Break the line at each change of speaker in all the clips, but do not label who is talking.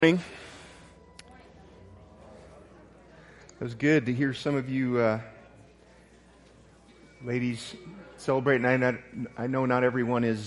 Morning. It was good to hear some of you ladies celebrate. And I know not everyone is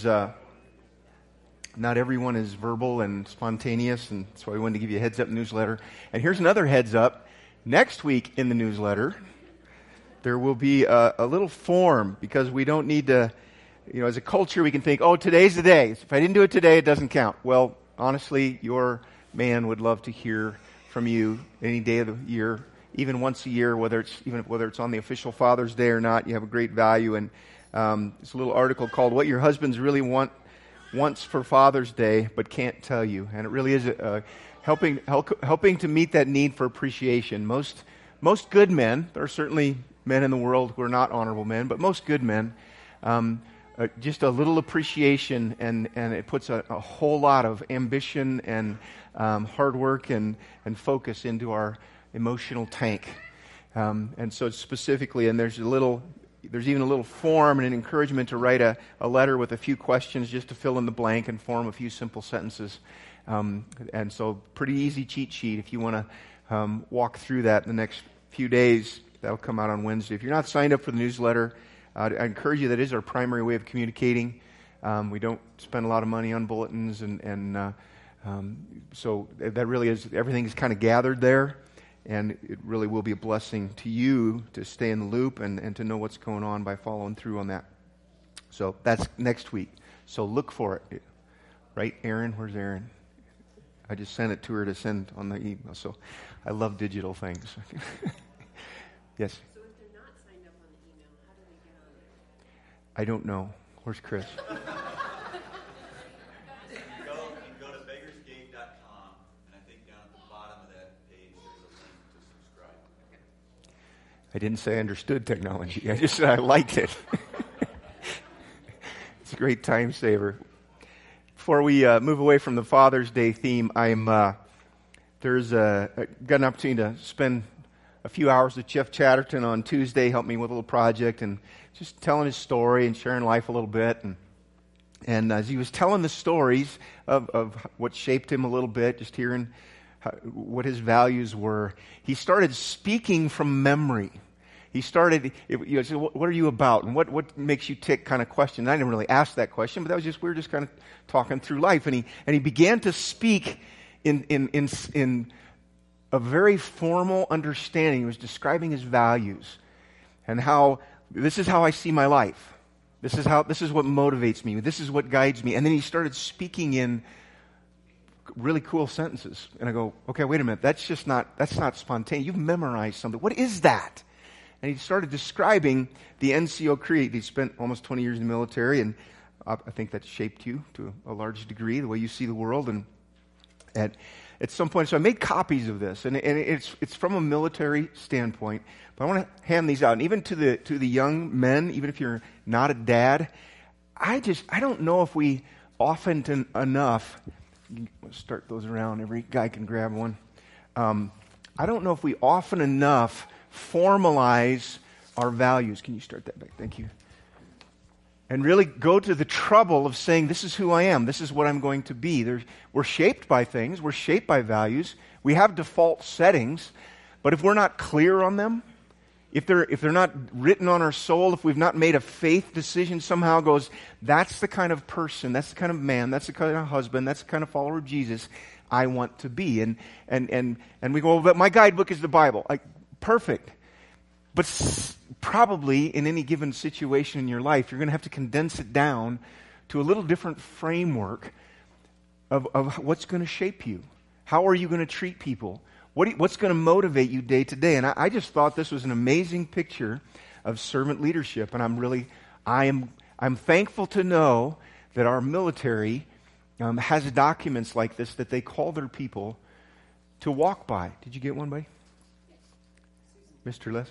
verbal and spontaneous, and that's why we wanted to give you a heads up newsletter. And here's another heads up: next week in the newsletter, there will be a little form, because we don't need to. As a culture, we can think, "Oh, today's the day. If I didn't do it today, it doesn't count." Well, honestly, your man would love to hear from you any day of the year, even once a year, whether it's on the official Father's Day or not. You have a great value, and it's a little article called "What Your Husbands Really Wants for Father's Day But Can't Tell You," and it really is helping to meet that need for appreciation. Most good men, there are certainly men in the world who are not honorable men, but most good men. Just a little appreciation, and it puts a whole lot of ambition and hard work and focus into our emotional tank. And so specifically, and there's even a little form and an encouragement to write a letter with a few questions just to fill in the blank and form a few simple sentences. And so pretty easy cheat sheet if you want to walk through that in the next few days. That'll come out on Wednesday. If you're not signed up for the newsletter, I encourage you. That is our primary way of communicating. We don't spend a lot of money on bulletins, and so that really is, everything is kind of gathered there, and it really will be a blessing to you to stay in the loop and to know what's going on by following through on that. So that's next week. So look for it. Right, Erin? Where's Erin? I just sent it to her to send on the email. So I love digital things. Yes? I don't know. Where's Chris?
You can go to beggarsgate.com, and I think down at the bottom of that page there's a link to subscribe.
I didn't say I understood technology. I just said I liked it. It's a great time saver. Before we move away from the Father's Day theme, I got an opportunity to spend a few hours with Jeff Chatterton on Tuesday, helped me with a little project, and just telling his story and sharing life a little bit. And as he was telling the stories of what shaped him a little bit, just hearing what his values were, he started speaking from memory. He started, said, "What are you about? And what makes you tick?" kind of question. I didn't really ask that question, but we were just kind of talking through life. And he began to speak in a very formal understanding. He was describing his values and how this is how I see my life. This is what motivates me. This is what guides me. And then he started speaking in really cool sentences. And I go, okay, wait a minute. That's not spontaneous. You've memorized something. What is that? And he started describing the NCO Creed. He spent almost 20 years in the military, and I think that shaped you to a large degree, the way you see the world. And at some point, so I made copies of this, and it's from a military standpoint. But I want to hand these out, and even to the young men, even if you're not a dad, I don't know if we often enough start those around. Every guy can grab one. I don't know if we often enough formalize our values. Can you start that back? Thank you. And really go to the trouble of saying, this is who I am. This is what I'm going to be. We're shaped by things. We're shaped by values. We have default settings. But if we're not clear on them, if they're not written on our soul, if we've not made a faith decision somehow goes, that's the kind of person, that's the kind of man, that's the kind of husband, that's the kind of follower of Jesus I want to be. And we go, well, but my guidebook is the Bible. Perfect. But probably in any given situation in your life, you're going to have to condense it down to a little different framework of what's going to shape you. How are you going to treat people? What's going to motivate you day to day? And I just thought this was an amazing picture of servant leadership. And I'm thankful to know that our military has documents like this that they call their people to walk by. Did you get one, buddy? Mr. Les?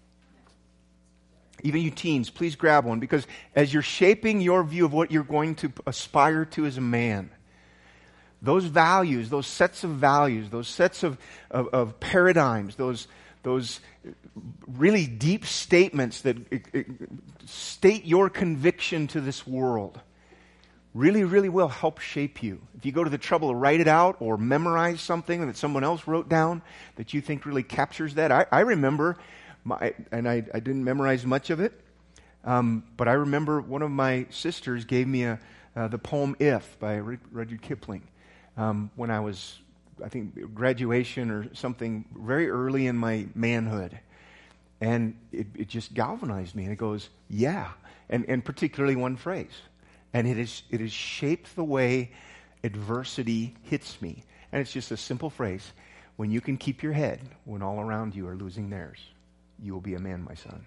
Even you teens, please grab one, because as you're shaping your view of what you're going to aspire to as a man, those values, those sets of values, those sets of paradigms, those really deep statements that state your conviction to this world, really, really will help shape you. If you go to the trouble to write it out or memorize something that someone else wrote down that you think really captures that. I remember, I didn't memorize much of it, but I remember one of my sisters gave me the poem If by Rudyard Kipling when I was, I think, graduation or something very early in my manhood. And it just galvanized me. And it goes, yeah. And particularly one phrase. And it has shaped the way adversity hits me. And it's just a simple phrase. When you can keep your head when all around you are losing theirs, you will be a man, my son.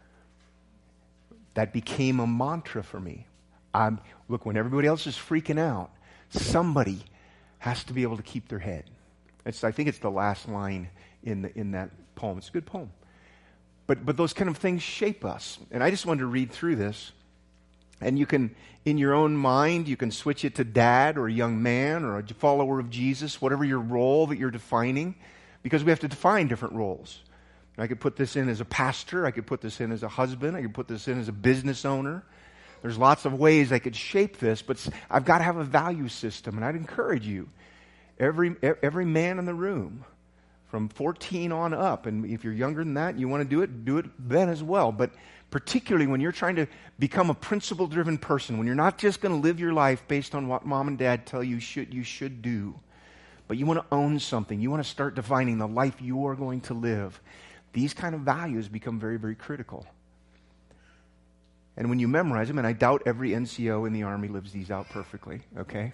That became a mantra for me. Look, when everybody else is freaking out, somebody has to be able to keep their head. I think it's the last line in that poem. It's a good poem. But those kind of things shape us. And I just wanted to read through this. And you can, in your own mind, you can switch it to dad or a young man or a follower of Jesus, whatever your role that you're defining, because we have to define different roles. I could put this in as a pastor. I could put this in as a husband. I could put this in as a business owner. There's lots of ways I could shape this, but I've got to have a value system. And I'd encourage you, every man in the room, from 14 on up, and if you're younger than that and you want to do it then as well. But particularly when you're trying to become a principle-driven person, when you're not just going to live your life based on what mom and dad tell you should do, but you want to own something, you want to start defining the life you are going to live, these kind of values become very, very critical. And when you memorize them, and I doubt every NCO in the Army lives these out perfectly, okay?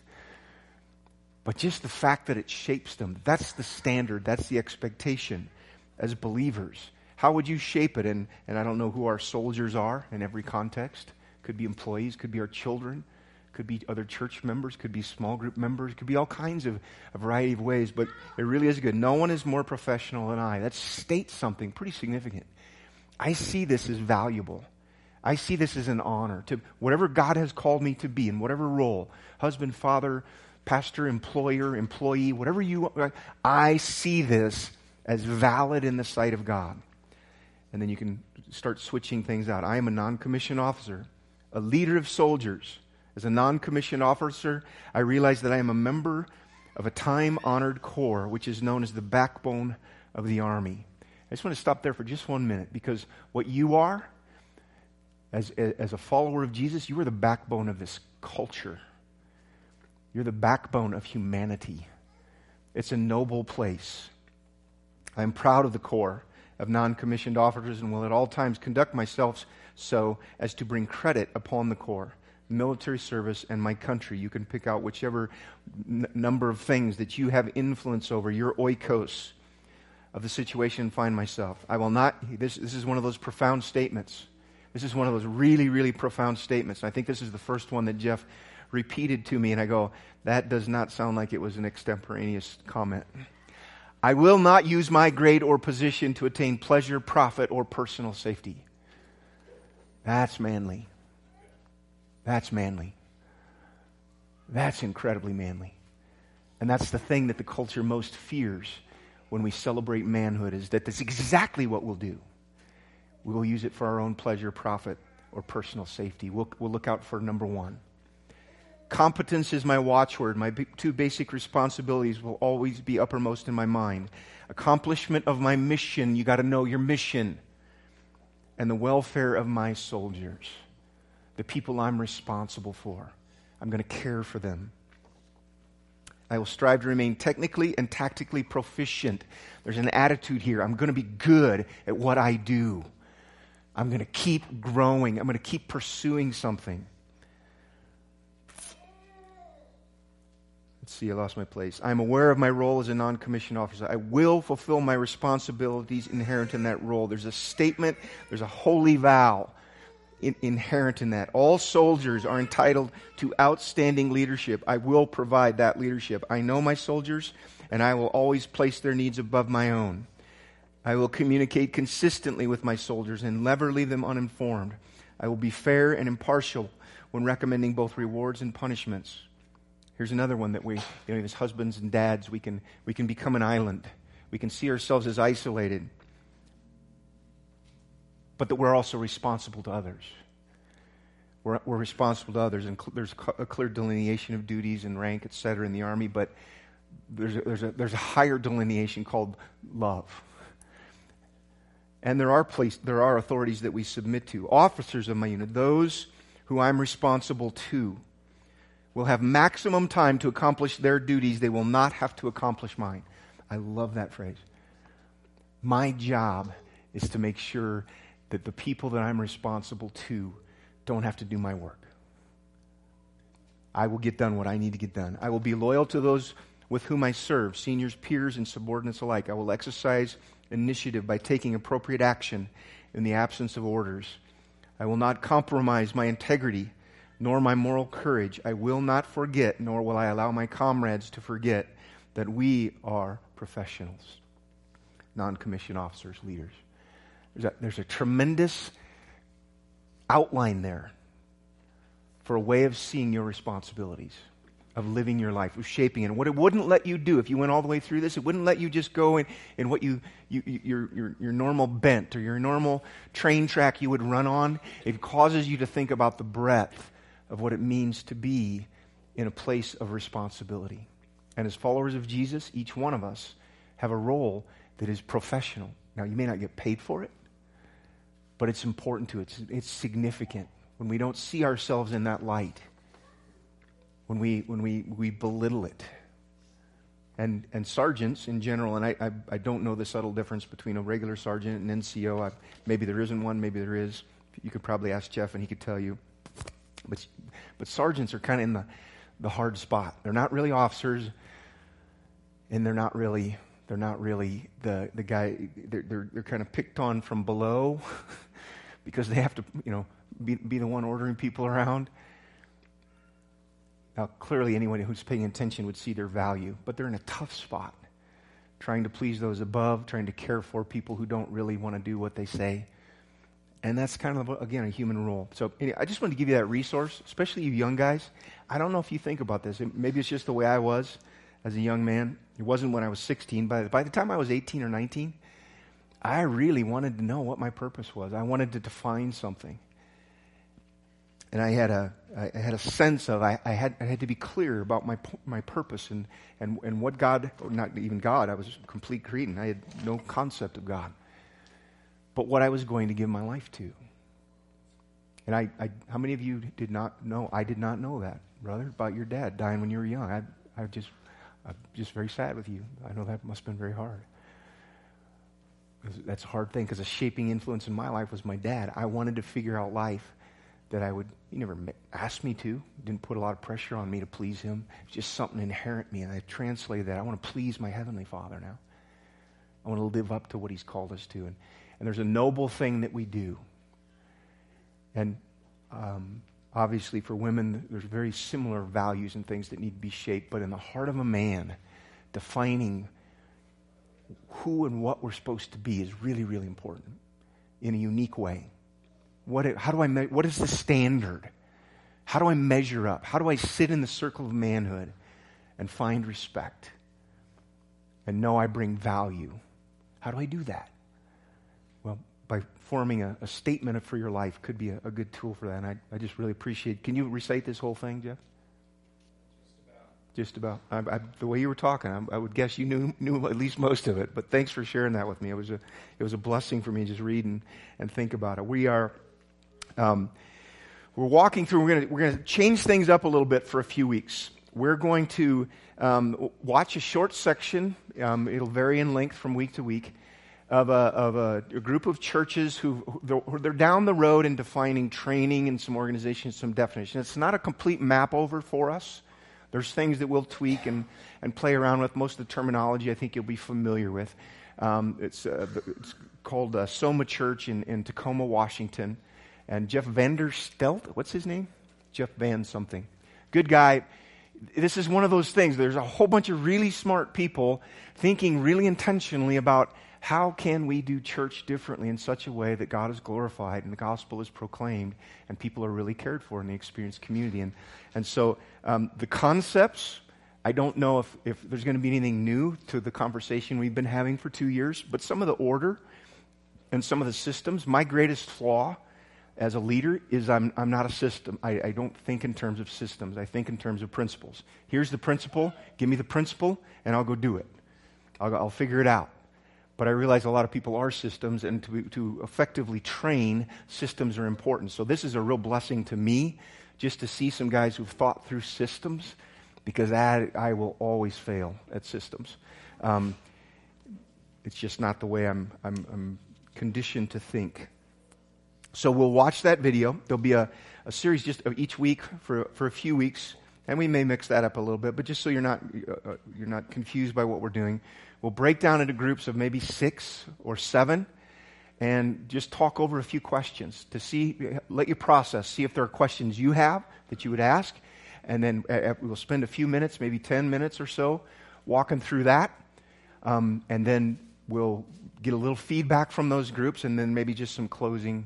But just the fact that it shapes them, that's the standard, that's the expectation as believers. How would you shape it? And I don't know who our soldiers are in every context. Could be employees, could be our children, could be other church members, could be small group members, could be all kinds of a variety of ways. But it really is good. No one is more professional than I. That states something pretty significant. I see this as valuable. I see this as an honor to whatever God has called me to be in whatever role, husband, father, pastor, employer, employee, whatever I see this as valid in the sight of God. And then you can start switching things out. I am a non-commissioned officer, a leader of soldiers. As a non-commissioned officer, I realize that I am a member of a time-honored corps, which is known as the backbone of the Army. I just want to stop there for just 1 minute, because what you are, as a follower of Jesus, you are the backbone of this culture. You're the backbone of humanity. It's a noble place. I'm proud of the Corps of non-commissioned officers and will at all times conduct myself so as to bring credit upon the Corps, military service, and my country. You can pick out whichever number of things that you have influence over, your oikos of the situation find myself. I will not, this is one of those profound statements. This is one of those really, really profound statements. I think this is the first one that Jeff repeated to me, and I go, that does not sound like it was an extemporaneous comment. I will not use my grade or position to attain pleasure, profit, or personal safety. That's manly. That's manly. That's incredibly manly. And that's the thing that the culture most fears when we celebrate manhood, is that that's exactly what we'll do. We will use it for our own pleasure, profit, or personal safety. We'll look out for number one. Competence is my watchword. My two basic responsibilities will always be uppermost in my mind. Accomplishment of my mission. You got to know your mission. And the welfare of my soldiers. The people I'm responsible for. I'm going to care for them. I will strive to remain technically and tactically proficient. There's an attitude here. I'm going to be good at what I do. I'm going to keep growing. I'm going to keep pursuing something. Let's see, I lost my place. I'm aware of my role as a non-commissioned officer. I will fulfill my responsibilities inherent in that role. There's a statement, there's a holy vow inherent in that. All soldiers are entitled to outstanding leadership. I will provide that leadership. I know my soldiers, and I will always place their needs above my own. I will communicate consistently with my soldiers and never leave them uninformed. I will be fair and impartial when recommending both rewards and punishments. Here's another one that we, as husbands and dads, we can become an island. We can see ourselves as isolated, but that we're also responsible to others. We're responsible to others, and there's a clear delineation of duties and rank, etc. in the Army, but there's a higher delineation called love. And there are authorities that we submit to. Officers of my unit, those who I'm responsible to, will have maximum time to accomplish their duties. They will not have to accomplish mine. I love that phrase. My job is to make sure that the people that I'm responsible to don't have to do my work. I will get done what I need to get done. I will be loyal to those with whom I serve, seniors, peers, and subordinates alike. I will exercise initiative by taking appropriate action in the absence of orders. I will not compromise my integrity nor my moral courage. I will not forget, nor will I allow my comrades to forget, that we are professionals, non-commissioned officers, leaders. There's a tremendous outline there for a way of seeing your responsibilities, of living your life, of shaping it. And what it wouldn't let you do, if you went all the way through this, it wouldn't let you just go in what your normal bent or your normal train track you would run on. It causes you to think about the breadth of what it means to be in a place of responsibility. And as followers of Jesus, each one of us have a role that is professional. Now, you may not get paid for it, but it's important to it. It's significant. When we don't see ourselves in that light, when we belittle it. And sergeants in general, and I don't know the subtle difference between a regular sergeant and an NCO. Maybe there isn't one, maybe there is. You could probably ask Jeff and he could tell you. But sergeants are kind of in the hard spot. They're not really officers, and they're not really the guy. They're kind of picked on from below because they have to, be the one ordering people around. Now, clearly, anyone who's paying attention would see their value, but they're in a tough spot, trying to please those above, trying to care for people who don't really want to do what they say. And that's kind of, again, a human role. So anyway, I just wanted to give you that resource, especially you young guys. I don't know if you think about this. Maybe it's just the way I was as a young man. It wasn't when I was 16. By the time I was 18 or 19, I really wanted to know what my purpose was. I wanted to define something. And I had a sense of I had to be clear about my purpose and what God, or not even God, I was a complete cretin. I had no concept of God. But what I was going to give my life to. And how many of you did not know? I did not know that, brother, about your dad dying when you were young. I'm just very sad with you. I know that must have been very hard. That's a hard thing because a shaping influence in my life was my dad. I wanted to figure out life that he never asked me to. Didn't put a lot of pressure on me to please him. It's just something inherent in me, and I translated that. I want to please my Heavenly Father now. I want to live up to what He's called us to. And there's a noble thing that we do. And obviously for women, there's very similar values and things that need to be shaped. But in the heart of a man, defining who and what we're supposed to be is really, really important in a unique way. What is the standard? How do I measure up? How do I sit in the circle of manhood and find respect and know I bring value? How do I do that? Well, by forming a statement for your life could be a good tool for that. And I just really appreciate. Can you recite this whole thing, Jeff? Just about. The way you were talking, I would guess you knew at least most of it. But thanks for sharing that with me. It was a blessing for me to just read and think about it. We're walking through. We're going to change things up a little bit for a few weeks. We're going to watch a short section. It'll vary in length from week to week. Of a group of churches they're down the road in defining training and some organization, some definition. It's not a complete map over for us. There's things that we'll tweak and play around with. Most of the terminology I think you'll be familiar with. It's called Soma Church in Tacoma, Washington. And Jeff Vanderstelt, what's his name? Jeff Van something. Good guy. This is one of those things. There's a whole bunch of really smart people thinking really intentionally about how can we do church differently in such a way that God is glorified and the gospel is proclaimed and people are really cared for in the experienced community. And so the concepts, I don't know if there's going to be anything new to the conversation we've been having for 2 years, but some of the order and some of the systems, my greatest flaw as a leader is I'm not a system. I don't think in terms of systems. I think in terms of principles. Here's the principle. Give me the principle, and I'll go do it. I'll figure it out. But I realize a lot of people are systems, and to effectively train, systems are important. So this is a real blessing to me, just to see some guys who've thought through systems, because I will always fail at systems. It's just not the way I'm conditioned to think. So we'll watch that video. There'll be a series just of each week for a few weeks, and we may mix that up a little bit. But just so you're not confused by what we're doing, we'll break down into groups of maybe 6 or 7, and just talk over a few questions to let you process, see if there are questions you have that you would ask, and then we'll spend a few minutes, maybe 10 minutes or so, walking through that, and then we'll get a little feedback from those groups, and then maybe just some closing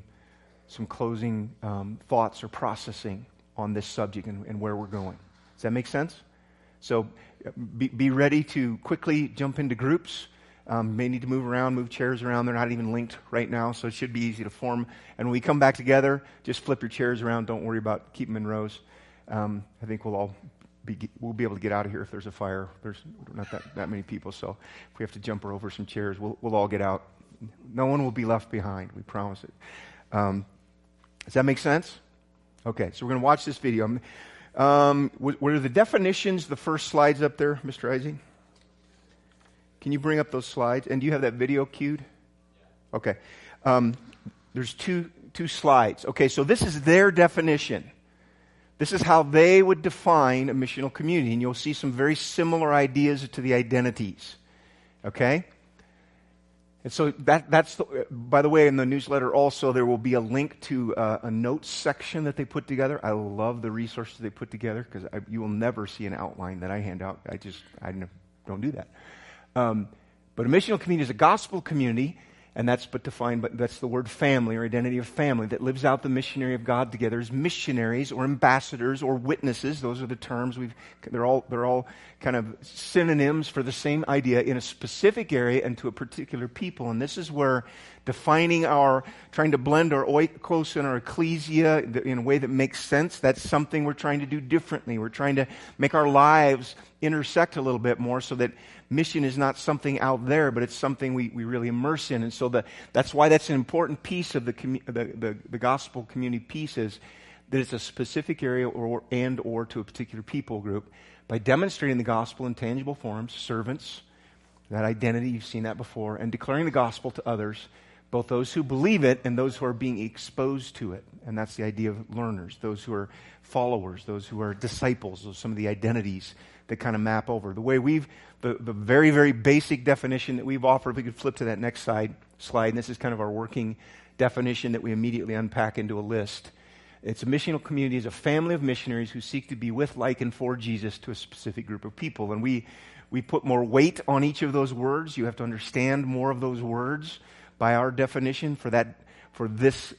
thoughts or processing on this subject and where we're going. Does that make sense? So be ready to quickly jump into groups. May need to move chairs around. They're not even linked right now, so it should be easy to form. And when we come back together, just flip your chairs around. Don't worry about keeping them in rows. I think we'll be able to get out of here if there's a fire. There's not that many people, so if we have to jump over some chairs, we'll all get out. No one will be left behind. We promise it. Does that make sense? Okay, so we're going to watch this video. Were the definitions the first slides up there, Mr. Ising? Can you bring up those slides? And do you have that video queued? Yeah. Okay. There's two slides. Okay, so this is their definition. This is how they would define a missional community, and you'll see some very similar ideas to the identities. Okay? And so that's by the way, in the newsletter also, there will be a link to a notes section that they put together. I love the resources they put together, because you will never see an outline that I hand out. I don't do that. But a missional community is a gospel community, and that's the word family, or identity of family, that lives out the missionary of God together as missionaries or ambassadors or witnesses. Those are the terms they're all kind of synonyms for the same idea in a specific area and to a particular people. And this is where trying to blend our oikos and our ecclesia in a way that makes sense, that's something we're trying to do differently. We're trying to make our lives intersect a little bit more so that mission is not something out there, but it's something we really immerse in. And so that's why that's an important piece of the gospel community piece, is that it's a specific area or to a particular people group, by demonstrating the gospel in tangible forms, servants, that identity, you've seen that before, and declaring the gospel to others, both those who believe it and those who are being exposed to it. And that's the idea of learners, those who are followers, those who are disciples, those some of the identities that kind of map over. The way the very, very basic definition that we've offered, if we could flip to that next slide, and this is kind of our working definition that we immediately unpack into a list. It's a missional community is a family of missionaries who seek to be with, like, and for Jesus to a specific group of people. And we put more weight on each of those words. You have to understand more of those words by our definition for this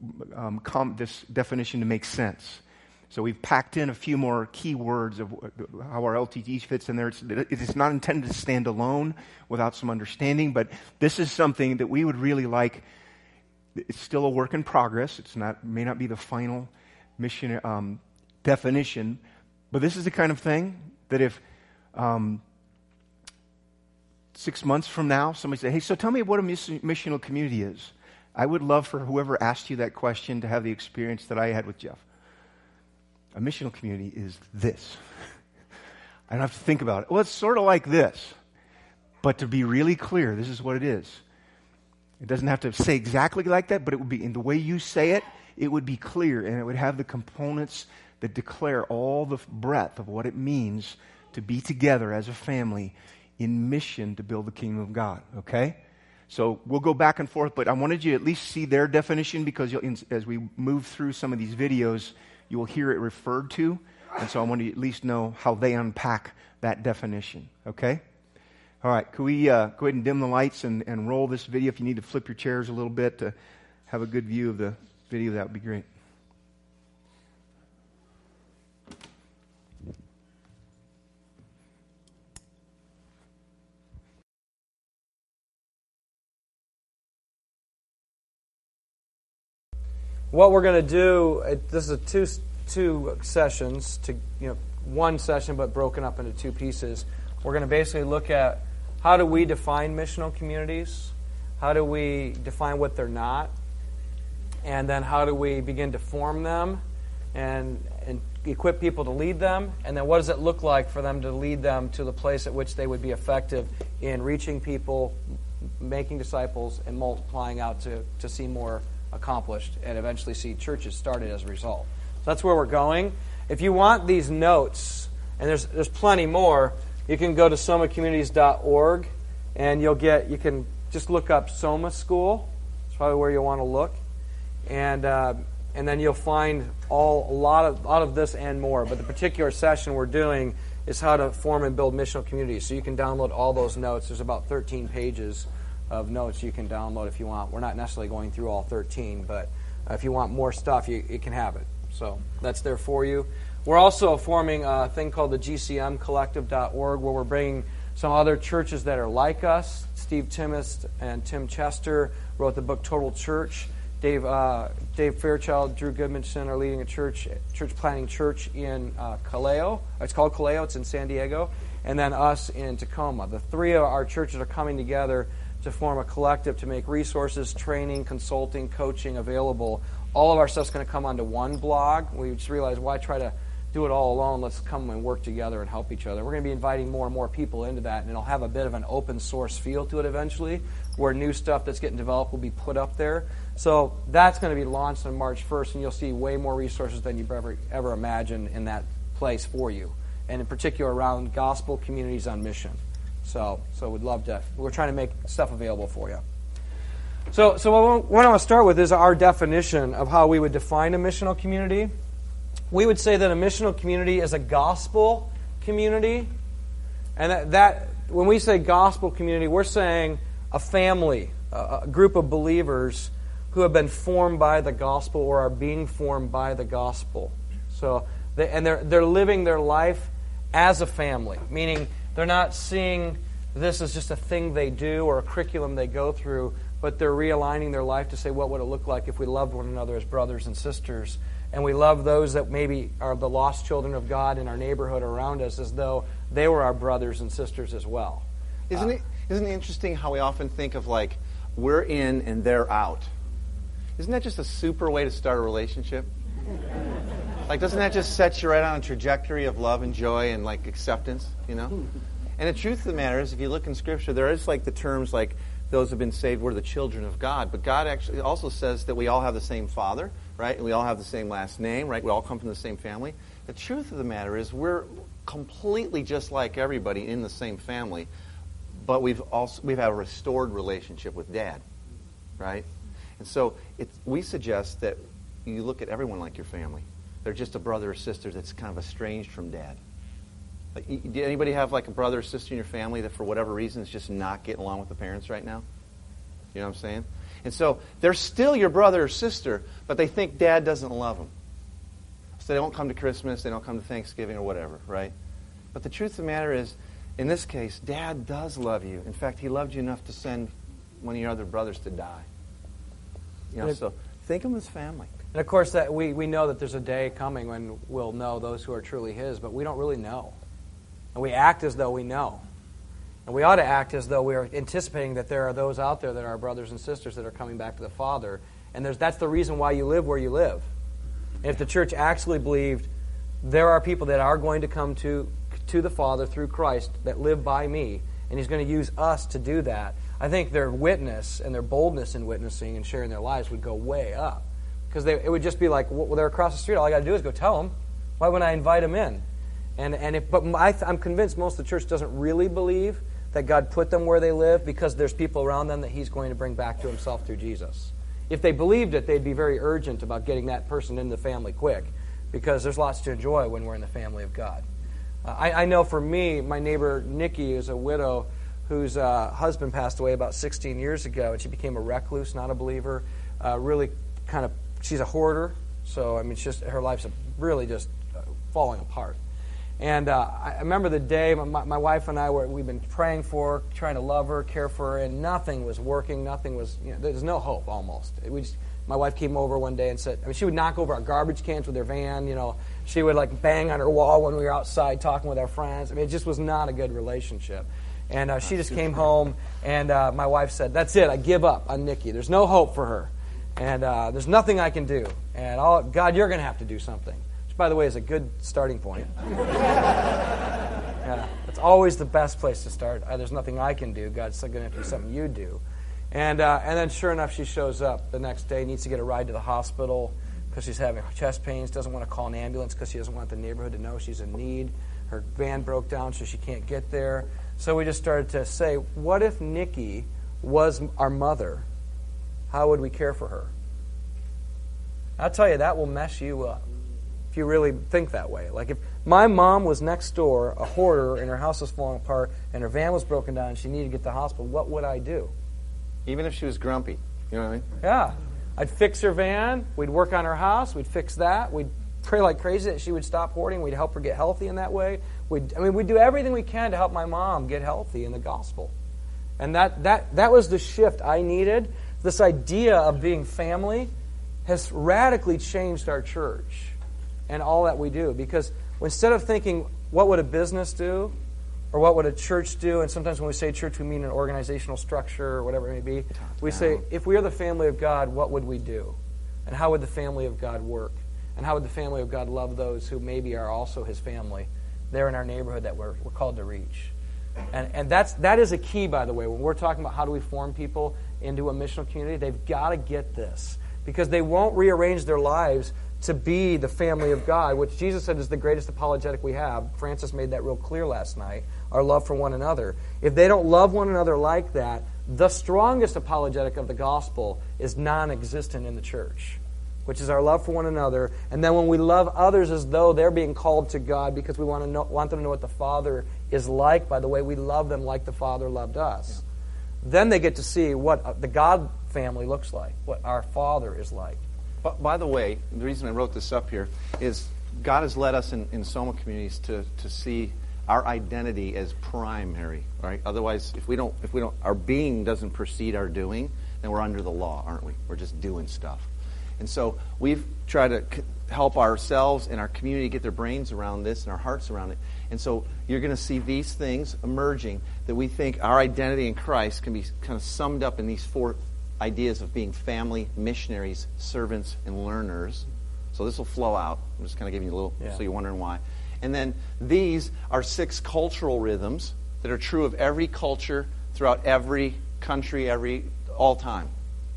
definition to make sense. So we've packed in a few more key words of how our LTG fits in there. It is not intended to stand alone without some understanding, but this is something that we would really like. It's still a work in progress. May not be the final mission definition, but this is the kind of thing that if 6 months from now somebody said, "Hey, so tell me what a missional community is," I would love for whoever asked you that question to have the experience that I had with Jeff. A missional community is this. I don't have to think about it. Well, it's sort of like this. But to be really clear, this is what it is. It doesn't have to say exactly like that, but it would be, in the way you say it would be clear, and it would have the components that declare all the breadth of what it means to be together as a family in mission to build the kingdom of God. Okay? So we'll go back and forth, but I wanted you to at least see their definition, because as we move through some of these videos, you will hear it referred to, and so I want you to at least know how they unpack that definition. Okay? All right, could we go ahead and dim the lights and roll this video? If you need to flip your chairs a little bit to have a good view of the video, that would be great.
what we're going to do, this is two sessions, one session but broken up into two pieces. We're going to basically look at how do we define missional communities, how do we define what they're not, and then how do we begin to form them and equip people to lead them, and then what does it look like for them to lead them to the place at which they would be effective in reaching people, making disciples, and multiplying out to see more accomplished and eventually see churches started as a result. So that's where we're going. If you want these notes, and there's plenty more, you can go to somacommunities.org and you can just look up Soma School. It's probably where you'll want to look. And then you'll find a lot of this and more. But the particular session we're doing is how to form and build missional communities. So you can download all those notes. There's about 13 pages of notes you can download if you want. We're not necessarily going through all 13, but if you want more stuff, you can have it. So that's there for you. We're also forming a thing called the GCMcollective.org, where we're bringing some other churches that are like us. Steve Timmis and Tim Chester wrote the book Total Church. Dave Fairchild, Drew Goodmanson are leading a church planting church in Caleo. It's called Caleo. It's in San Diego. And then us in Tacoma. The three of our churches are coming together to form a collective to make resources, training, consulting, coaching available. All of our stuff's going to come onto one blog. We just realized, why try to do it all alone? Let's come and work together and help each other. We're going to be inviting more and more people into that, and it'll have a bit of an open source feel to it eventually, where new stuff that's getting developed will be put up there. So that's going to be launched on March 1st, and you'll see way more resources than you've ever imagined in that place for you, and in particular around gospel communities on mission. So we'd love to. We're trying to make stuff available for you. So what I want to start with is our definition of how we would define a missional community. We would say that a missional community is a gospel community, and that when we say gospel community, we're saying a family, a group of believers who have been formed by the gospel or are being formed by the gospel. So they're living their life as a family, meaning they're not seeing this as just a thing they do or a curriculum they go through, but they're realigning their life to say, what would it look like if we loved one another as brothers and sisters, and we love those that maybe are the lost children of God in our neighborhood around us as though they were our brothers and sisters as well.
Isn't it interesting how we often think of like, we're in and they're out? Isn't that just a super way to start a relationship? Like, doesn't that just set you right on a trajectory of love and joy and like acceptance, you know? And the truth of the matter is, if you look in Scripture, there is like the terms like, those who have been saved were the children of God. But God actually also says that we all have the same Father, right? And we all have the same last name, right? We all come from the same family. The truth of the matter is, we're completely just like everybody in the same family, but we've had a restored relationship with Dad, right? And so we suggest that you look at everyone like your family. They're just a brother or sister that's kind of estranged from Dad. Like, do anybody have like a brother or sister in your family that for whatever reason is just not getting along with the parents right now? You know what I'm saying? And so they're still your brother or sister, but they think Dad doesn't love them. So they don't come to Christmas, they don't come to Thanksgiving or whatever, right? But the truth of the matter is, in this case, Dad does love you. In fact, he loved you enough to send one of your other brothers to die. You know, so think of them as family.
And of course, that we know that there's a day coming when we'll know those who are truly His, but we don't really know. And we act as though we know. And we ought to act as though we are anticipating that there are those out there that are brothers and sisters that are coming back to the Father. And that's the reason why you live where you live. And if the church actually believed there are people that are going to come to the Father through Christ that live by me, and He's going to use us to do that, I think their witness and their boldness in witnessing and sharing their lives would go way up. Because it would just be like, well, they're across the street. All I got to do is go tell them. Why wouldn't I invite them in? I'm convinced most of the church doesn't really believe that God put them where they live because there's people around them that He's going to bring back to Himself through Jesus. If they believed it, they'd be very urgent about getting that person into the family quick, because there's lots to enjoy when we're in the family of God. I know for me, my neighbor Nikki is a widow whose husband passed away about 16 years ago, and she became a recluse, not a believer. Really kind of, she's a hoarder, so I mean, her life's really just falling apart. And I remember the day my wife and we've been praying for her, trying to love her, care for her, and nothing was working. Nothing was, there's no hope almost. My wife came over one day and said, she would knock over our garbage cans with her van, She would like bang on her wall when we were outside talking with our friends. It just was not a good relationship. And she just came home, and my wife said, "That's it, I give up on Nikki. There's no hope for her. And there's nothing I can do. And God, you're going to have to do something." Which, by the way, is a good starting point. Yeah, it's always the best place to start. There's nothing I can do. God's still going to have to do something you do. And then sure enough, she shows up the next day, needs to get a ride to the hospital because she's having chest pains, doesn't want to call an ambulance because she doesn't want the neighborhood to know she's in need. Her van broke down, so she can't get there. So we just started to say, what if Nikki was our mother? How would we care for her? I'll tell you, that will mess you up if you really think that way. Like if my mom was next door, a hoarder, and her house was falling apart, and her van was broken down, and she needed to get to the hospital, what would I do?
Even if she was grumpy. You know what I mean?
Yeah. I'd fix her van. We'd work on her house. We'd fix that. We'd pray like crazy that she would stop hoarding. We'd help her get healthy in that way. We'd do everything we can to help my mom get healthy in the gospel. And that was the shift I needed. This idea of being family has radically changed our church and all that we do. Because instead of thinking, what would a business do? Or what would a church do? And sometimes when we say church, we mean an organizational structure or whatever it may be. We say, if we are the family of God, what would we do? And how would the family of God work? And how would the family of God love those who maybe are also His family there in our neighborhood that we're called to reach? And that is a key, by the way. When we're talking about how do we form people into a missional community, they've got to get this. Because they won't rearrange their lives to be the family of God, which Jesus said is the greatest apologetic we have. Francis made that real clear last night, our love for one another. If they don't love one another like that, the strongest apologetic of the gospel is non-existent in the church, which is our love for one another. And then when we love others as though they're being called to God because we want them to know what the Father is like by the way we love them like the Father loved us, then they get to see what the God family looks like, what our Father is like.
By the way, the reason I wrote this up here is God has led us in Soma communities to see our identity as primary, right? Otherwise, if we don't, our being doesn't precede our doing, then we're under the law, aren't we? We're just doing stuff. And so we've tried to help ourselves and our community get their brains around this and our hearts around it. And so you're going to see these things emerging that we think our identity in Christ can be kind of summed up in these four ideas of being family, missionaries, servants, and learners. So this will flow out. I'm just kind of giving you a little, so you're wondering why. And then these are 6 cultural rhythms that are true of every culture throughout every country, all time.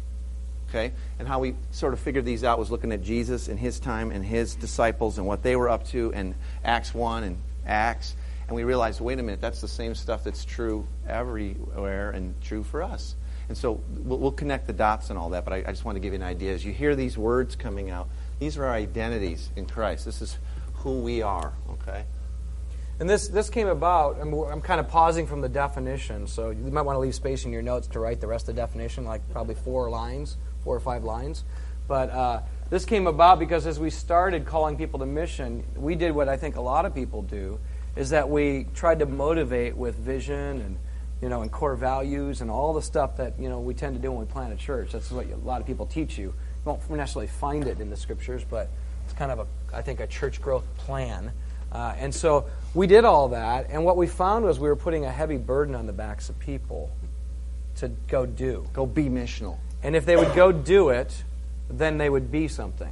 Okay? And how we sort of figured these out was looking at Jesus and His time and His disciples and what they were up to in Acts 1 and Acts. And we realized, wait a minute, that's the same stuff that's true everywhere and true for us. And so we'll connect the dots and all that, but I just want to give you an idea. As you hear these words coming out, these are our identities in Christ. This is who we are, okay?
And this came about, I'm kind of pausing from the definition, so you might want to leave space in your notes to write the rest of the definition, like probably 4 or 5 lines. But this came about because as we started calling people to mission, we did what I think a lot of people do, is that we tried to motivate with vision and and core values and all the stuff that, we tend to do when we plant a church. That's what a lot of people teach you. You won't necessarily find it in the Scriptures, but it's kind of, I think, a church growth plan. And so we did all that, and what we found was we were putting a heavy burden on the backs of people to go do.
Go be missional.
And if they would go do it, then they would be something.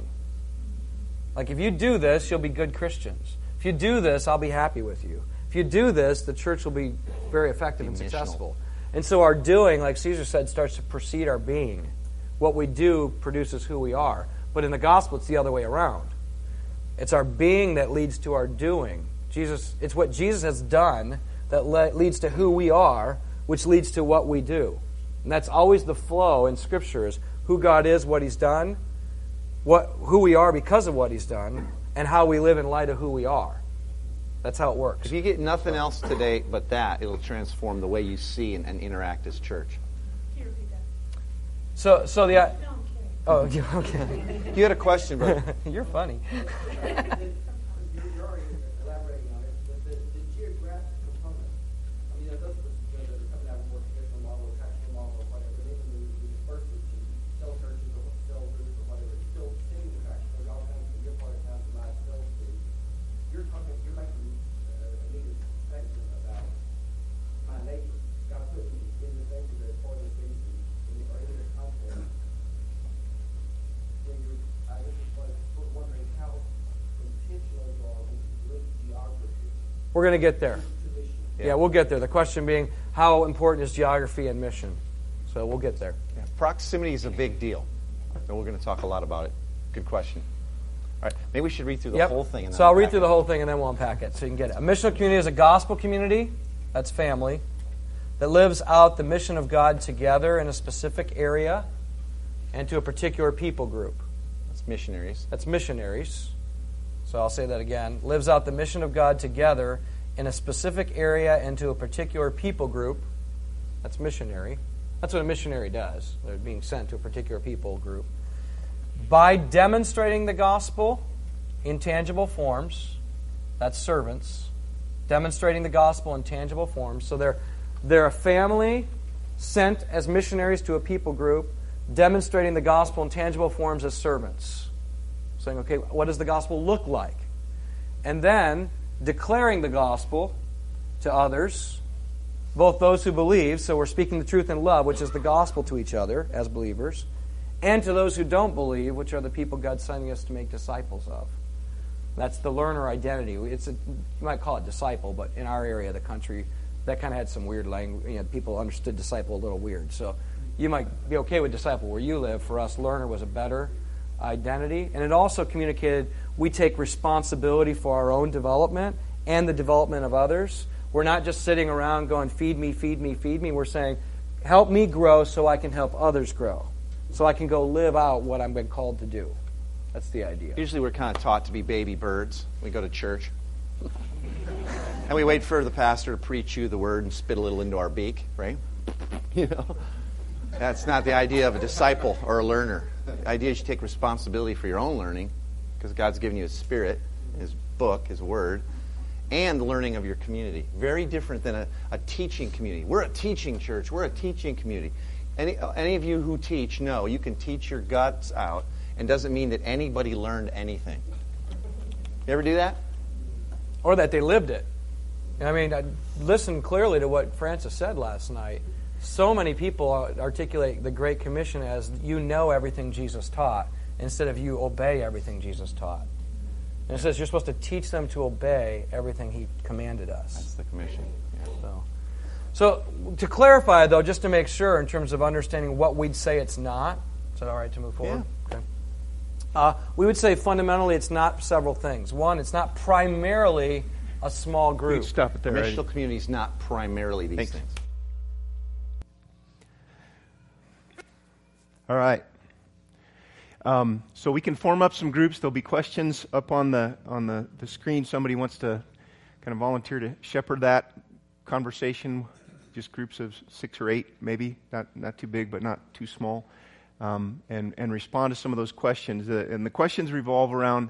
Like, if you do this, you'll be good Christians. If you do this, I'll be happy with you. If you do this, the church will be very effective and successful. And so our doing, like Caesar said, starts to precede our being. What we do produces who we are. But in the gospel, it's the other way around. It's our being that leads to our doing. It's what Jesus has done that leads to who we are, which leads to what we do. And that's always the flow in Scripture, is who God is, what He's done, who we are because of what He's done, and how we live in light of who we are. That's how it works.
If you get nothing else today but that, it'll transform the way you see and interact as church.
Can you repeat that?
So the...
No, I'm kidding.
Oh, okay.
You had a question, bro.
You're funny.
You're already elaborating on it, but the geographic component, I mean, those that are coming out of a more traditional model, or tactical model, or whatever, they can move to disperse it to cell churches or cell groups
We're going to get there. Yeah, we'll get there. The question being, how important is geography and mission? So we'll get there.
Yeah, proximity is a big deal. And we're going to talk a lot about it. Good question. All right, maybe we should read through the whole thing. And then
so I'll read
unpack
through
it.
the whole thing and then we'll unpack it so you can get it. A missional community is a gospel community, that's family, that lives out the mission of God together in a specific area and to a particular people group.
That's missionaries.
That's missionaries. So I'll say that again. Lives out the mission of God together in a specific area and to a particular people group. That's missionary. That's what a missionary does. They're being sent to a particular people group. By demonstrating the gospel in tangible forms, that's servants, demonstrating the gospel in tangible forms. So they're a family sent as missionaries to a people group, demonstrating the gospel in tangible forms as servants. Saying, okay, what does the gospel look like? And then declaring the gospel to others, both those who believe, so we're speaking the truth in love, which is the gospel to each other as believers, and to those who don't believe, which are the people God's sending us to make disciples of. That's the learner identity. You might call it disciple, but in our area of the country, that kind of had some weird language. People understood disciple a little weird. So you might be okay with disciple where you live. For us, learner was a better identity. And it also communicated we take responsibility for our own development and the development of others. We're not just sitting around going, feed me, feed me, feed me. We're saying, help me grow so I can help others grow. So I can go live out what I've been called to do. That's the idea.
Usually we're kind of taught to be baby birds. We go to church. And we wait for the pastor to preach you the word and spit a little into our beak, right? That's not the idea of a disciple or a learner. The idea is you take responsibility for your own learning because God's given you His Spirit, His book, His Word, and the learning of your community. Very different than a teaching community. We're a teaching church. We're a teaching community. Any of you who teach know you can teach your guts out and doesn't mean that anybody learned anything. You ever do that?
Or that they lived it. I mean, I listened clearly to what Francis said last night. So many people articulate the Great Commission as you know everything Jesus taught instead of you obey everything Jesus taught. And it says you're supposed to teach them to obey everything He commanded us.
That's the commission. Yeah.
So to clarify, though, just to make sure in terms of understanding what we'd say it's not, is that all right to move forward?
Yeah.
Okay. We would say fundamentally it's not several things. One, it's not primarily a small group.
Stop it there.
Missional community is not primarily these things.
All right. So we can form up some groups. There'll be questions up on the screen. Somebody wants to kind of volunteer to shepherd that conversation. Just groups of 6 or 8, maybe not too big, but not too small, and respond to some of those questions. And the questions revolve around.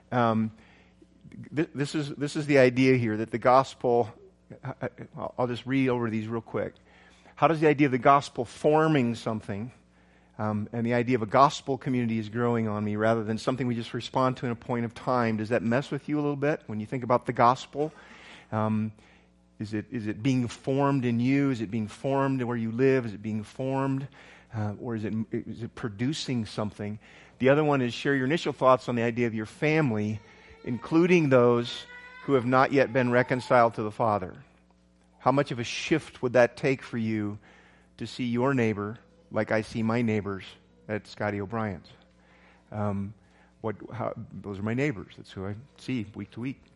This is the idea here that the gospel. I'll just read over these real quick. How does the idea of the gospel forming something? And the idea of a gospel community is growing on me rather than something we just respond to in a point of time. Does that mess with you a little bit when you think about the gospel? Is it being formed in you? Is it being formed where you live? Is it being formed? Or is it producing something? The other one is share your initial thoughts on the idea of your family, including those who have not yet been reconciled to the Father. How much of a shift would that take for you to see your neighbor like I see my neighbors at Scotty O'Brien's? Those are my neighbors. That's who I see week to week.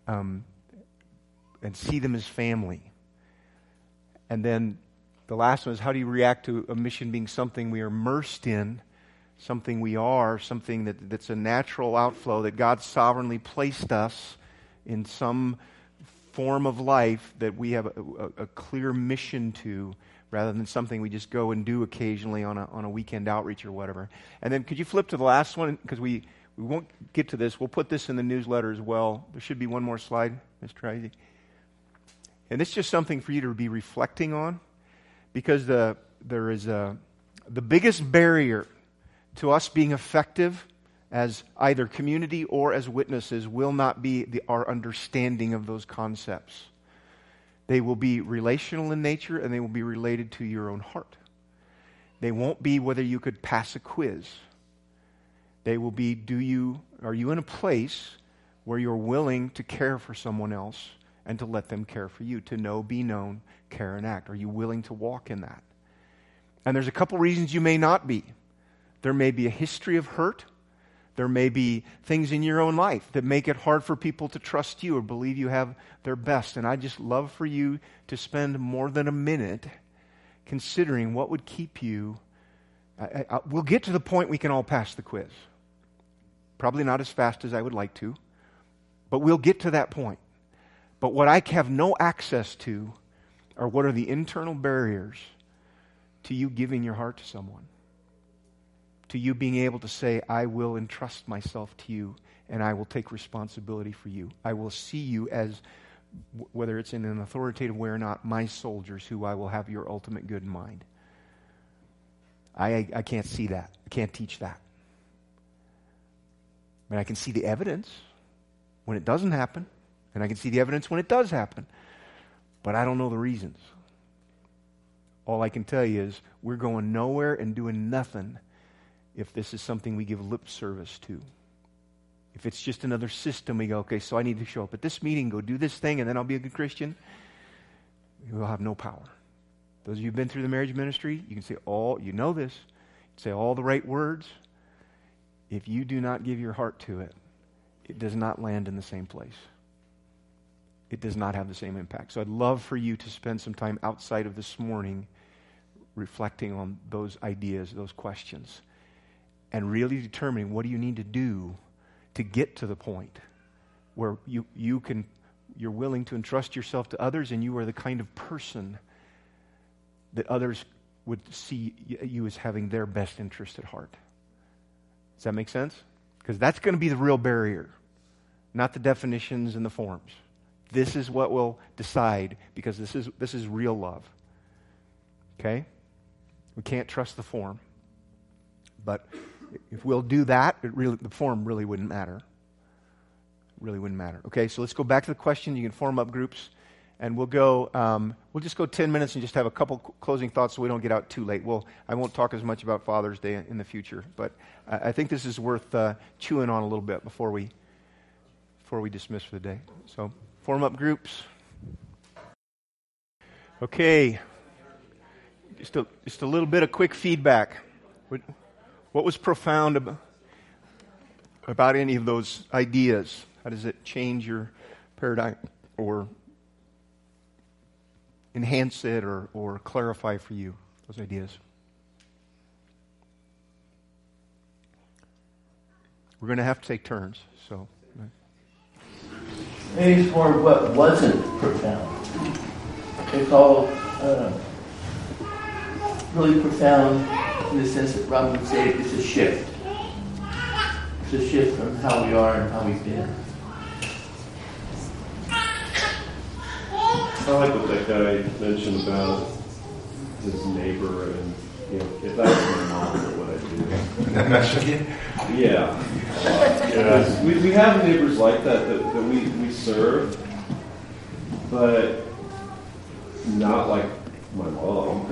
And see them as family. And then the last one is, how do you react to a mission being something we are immersed in, something we are, something that's a natural outflow, that God sovereignly placed us in some form of life that we have a clear mission to, rather than something we just go and do occasionally on a weekend outreach or whatever. And then could you flip to the last one? Because we won't get to this. We'll put this in the newsletter as well. There should be one more slide, Mr. Isaac. And it's just something for you to be reflecting on, because the biggest barrier to us being effective as either community or as witnesses will not be our understanding of those concepts. They will be relational in nature, and they will be related to your own heart. They won't be whether you could pass a quiz. They will be, are you in a place where you're willing to care for someone else and to let them care for you, to know, be known, care, and act. Are you willing to walk in that? And there's a couple reasons you may not be. There may be a history of hurt. There may be things in your own life that make it hard for people to trust you or believe you have their best. And I'd just love for you to spend more than a minute considering what would keep you. We'll get to the point we can all pass the quiz. Probably not as fast as I would like to, but we'll get to that point. But what I have no access to are what are the internal barriers to you giving your heart to someone. To you being able to say, I will entrust myself to you and I will take responsibility for you. I will see you as, whether it's in an authoritative way or not, my soldiers who I will have your ultimate good in mind. I can't see that. I can't teach that. But I can see the evidence when it doesn't happen, and I can see the evidence when it does happen. But I don't know the reasons. All I can tell you is we're going nowhere and doing nothing if this is something we give lip service to. If it's just another system, we go, okay, so I need to show up at this meeting, go do this thing, and then I'll be a good Christian. We'll have no power. Those of you who've been through the marriage ministry, you can say you know this, you say all the right words. If you do not give your heart to it, it does not land in the same place. It does not have the same impact. So I'd love for you to spend some time outside of this morning reflecting on those ideas, those questions, and really determining what do you need to do to get to the point where you're willing to entrust yourself to others and you are the kind of person that others would see you as having their best interest at heart. Does that make sense? Because that's going to be the real barrier, not the definitions and the forms. This is what will decide, because this is real love. Okay? We can't trust the form. But if we'll do that, the form really wouldn't matter. It really wouldn't matter. Okay, so let's go back to the question. You can form up groups, and we'll just go 10 minutes and just have a couple closing thoughts so we don't get out too late. I won't talk as much about Father's Day in the future, but I think this is worth chewing on a little bit before we dismiss for the day. So, form up groups. Okay, just a little bit of quick feedback. What was profound about any of those ideas? How does it change your paradigm or enhance it or clarify for you those ideas? We're going to have to take turns. So,
maybe it's more what wasn't profound. It's all really profound in the sense that Robin would say it's a shift. It's a shift from how we are and how we've been.
I like what that guy mentioned about his neighbor, and if that was my mom, what would I do? Yeah. We have neighbors like that we serve, but not like my mom.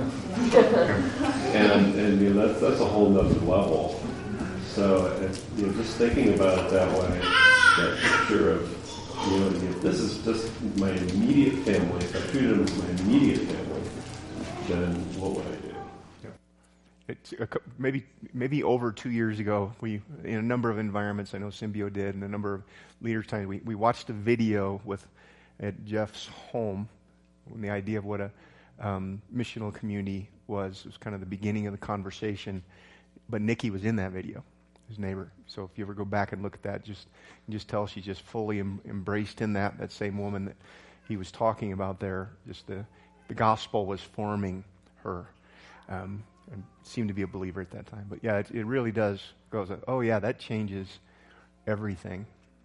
and that's a whole nother level. So just thinking about it that way, that picture of if this is just my immediate family, if I treat them as my immediate family, then what would I do?
It's maybe over 2 years ago, we in a number of environments, I know Symbio did, and a number of leaders times, we watched a video at Jeff's home, and the idea of what a missional community was. It was kind of the beginning of the conversation, but Nikki was in that video, his neighbor. So if you ever go back and look at that, just tell she's just fully embraced in that same woman that he was talking about there. Just the gospel was forming her, and seemed to be a believer at that time. But yeah, it really does go. Oh yeah, that changes everything.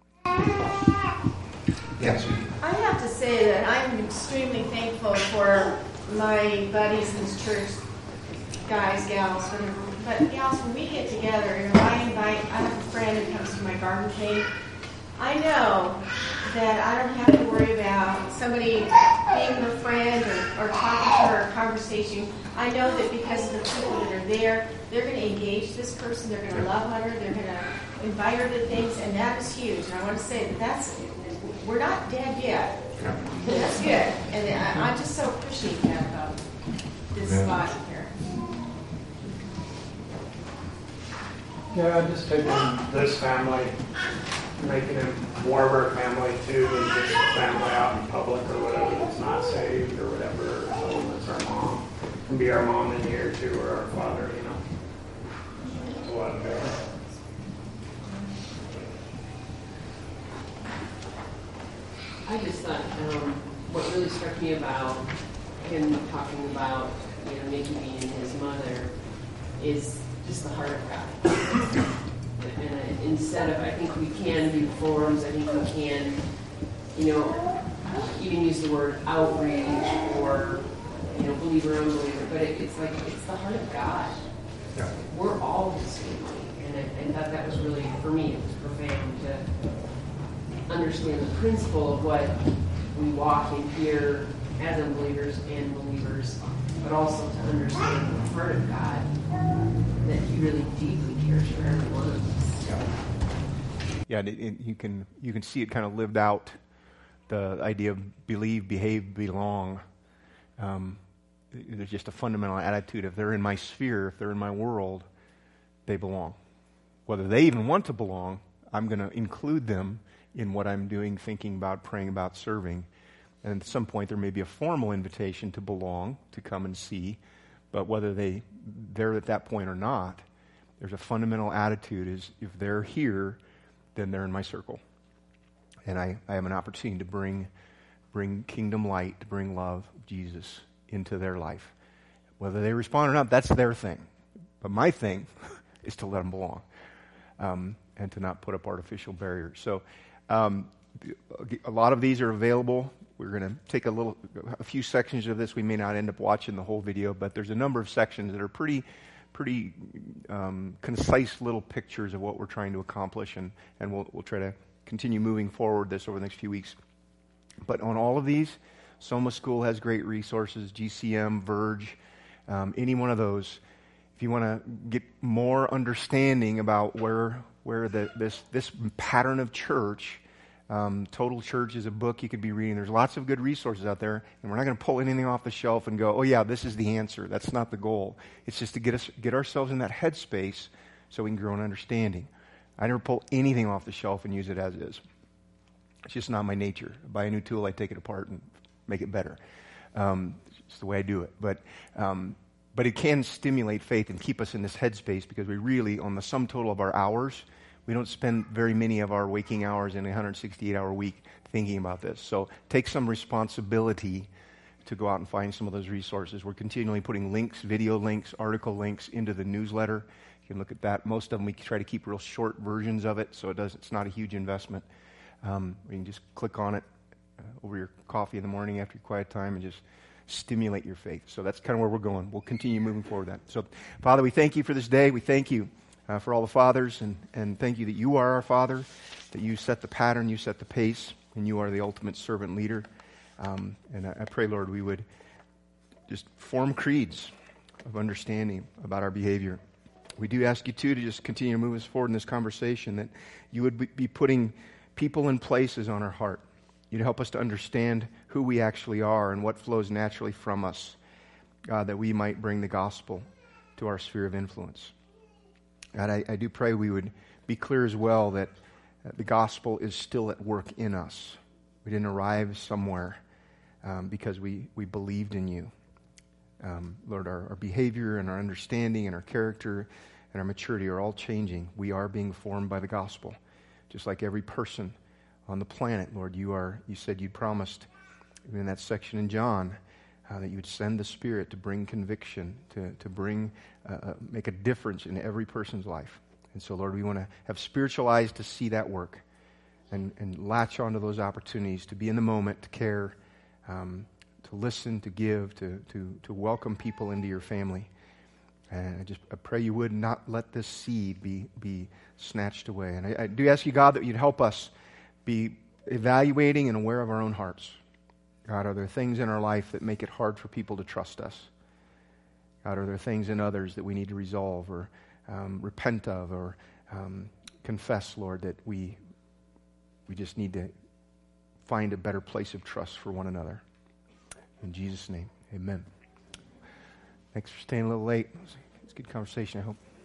Yes.
I have to say that I'm extremely thankful for my buddies in this church, guys, gals, whatever. But gals, when we get together, I have a friend who comes to my garden cave. I know that I don't have to worry about somebody being her friend or talking to her or conversation. I know that because of the people that are there, they're going to engage this person, they're going to love on her, they're going to invite her to things, and that is huge. And I want to say that we're not dead yet. That's good. And I'm just so appreciative about this spot here.
Yeah, I'm just taking this family, making it more of our family too than just family out in public or whatever that's not saved or whatever. Or someone that's our mom. Can be our mom in here too, or our father, you know. It's a lot of better.
I just thought what really struck me about him talking about, maybe being his mother is just the heart of God. And instead of, I think we can do forms, I think we can, even use the word outreach or, believer, unbeliever, but it's the heart of God.
Yeah.
We're all his family. And I thought that was really, for me, it was profound to understand the principle of what we walk in here as unbelievers and believers, but also to understand the heart of God, that he really deeply cares for every one of us.
Yeah, and you can see it kind of lived out, the idea of believe, behave, belong. There's just a fundamental attitude. If they're in my sphere, if they're in my world, they belong. Whether they even want to belong, I'm going to include them in what I'm doing, thinking about, praying about, serving. And at some point, there may be a formal invitation to belong, to come and see. But whether they're at that point or not, there's a fundamental attitude is if they're here, then they're in my circle. And I have an opportunity to bring kingdom light, to bring love of Jesus into their life. Whether they respond or not, that's their thing. But my thing is to let them belong and to not put up artificial barriers. So a lot of these are available. We're going to take a few sections of this. We may not end up watching the whole video, but there's a number of sections that are pretty concise little pictures of what we're trying to accomplish, and we'll try to continue moving forward this over the next few weeks. But on all of these, Soma School has great resources, GCM, Verge, any one of those. If you want to get more understanding about where this pattern of church, Total Church is a book you could be reading. There's lots of good resources out there, and we're not going to pull anything off the shelf and go, oh yeah, this is the answer. That's not the goal. It's just to get ourselves in that headspace so we can grow in understanding. I never pull anything off the shelf and use it as is. It's just not my nature. I buy a new tool, I take it apart and make it better. It's just the way I do it. But it can stimulate faith and keep us in this headspace because we really, on the sum total of our hours, we don't spend very many of our waking hours in a 168-hour week thinking about this. So take some responsibility to go out and find some of those resources. We're continually putting links, video links, article links into the newsletter. You can look at that. Most of them we try to keep real short versions of it, so it's not a huge investment. You can just click on it over your coffee in the morning after your quiet time and just stimulate your faith. So that's kind of where we're going. We'll continue moving forward with that. So, Father, we thank you for this day. We thank you for all the fathers, and thank you that you are our Father, that you set the pattern, you set the pace, and you are the ultimate servant leader. And I pray, Lord, we would just form creeds of understanding about our behavior. We do ask you, too, to just continue to move us forward in this conversation, that you would be putting people and places on our heart. You'd help us to understand who we actually are and what flows naturally from us, God, that we might bring the gospel to our sphere of influence. God, I do pray we would be clear as well that the gospel is still at work in us. We didn't arrive somewhere because we believed in you. Lord, our behavior and our understanding and our character and our maturity are all changing. We are being formed by the gospel, just like every person on the planet. Lord, you said you'd promised in that section in John that you would send the Spirit to bring conviction, to bring make a difference in every person's life. And so, Lord, we want to have spiritual eyes to see that work and latch onto those opportunities to be in the moment, to care, to listen, to give, to welcome people into your family. And I pray you would not let this seed be snatched away. And I do ask you, God, that you'd help us be evaluating and aware of our own hearts. God, are there things in our life that make it hard for people to trust us? God, are there things in others that we need to resolve or repent of or confess, Lord, that we just need to find a better place of trust for one another. In Jesus' name, amen. Thanks for staying a little late. It's a good conversation, I hope.